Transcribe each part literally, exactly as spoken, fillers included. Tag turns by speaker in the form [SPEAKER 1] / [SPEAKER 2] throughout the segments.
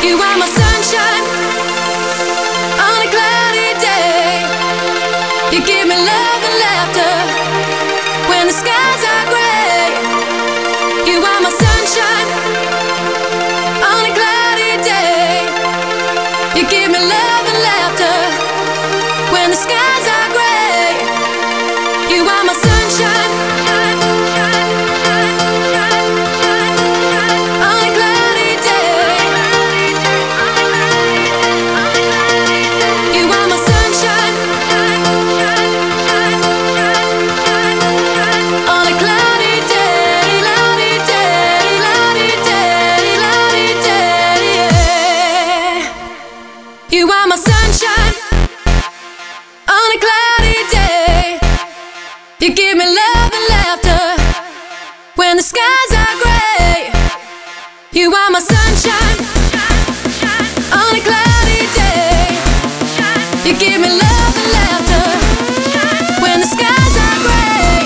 [SPEAKER 1] You are my sunshine on a cloudy day. You give me love and laughter when the skies are gray. You are my sunshine on a cloudy day. You give me love and laughter when the skies are gray. You are my sunshine. You are my sunshine on a cloudy day. You give me love and laughter when the skies are gray. You are my sunshine on a cloudy day. You give me love and laughter when the skies are gray.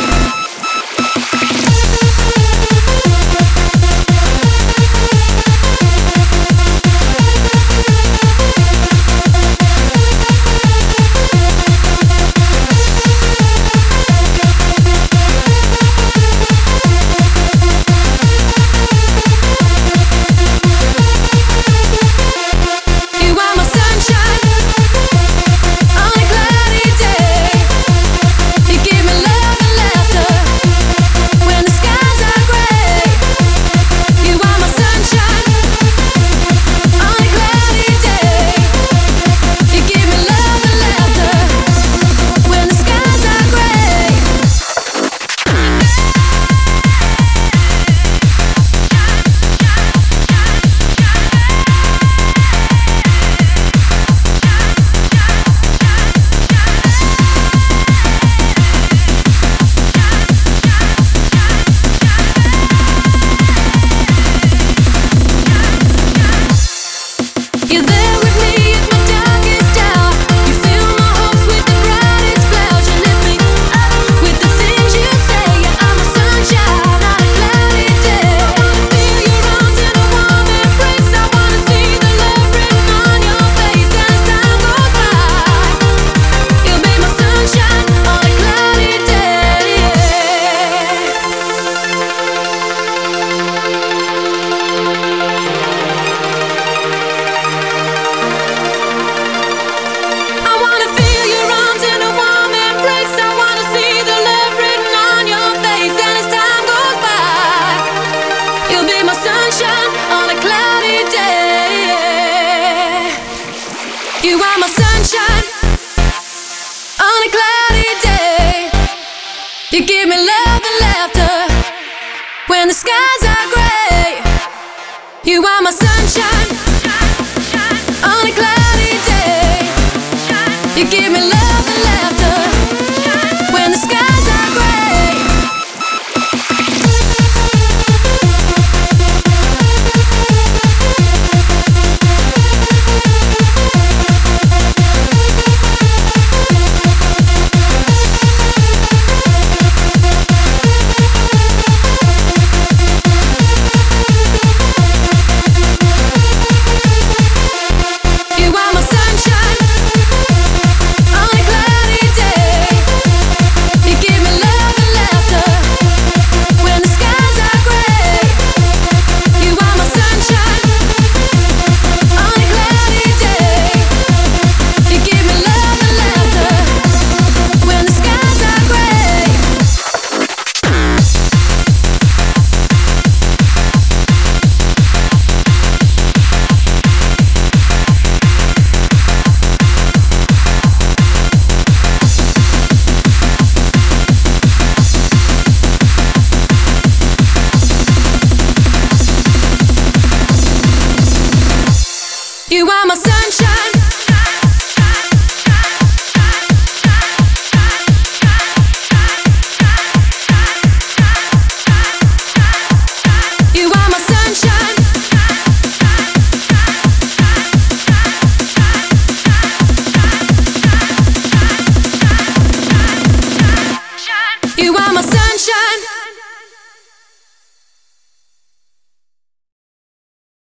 [SPEAKER 1] You are my sunshine on a cloudy day. You give me love and laughter when the skies are gray. You are my sunshine on a cloudy day. You give me love and laughter when the skies are gray. You are my sunshine. You are my sunshine. You are my sunshine.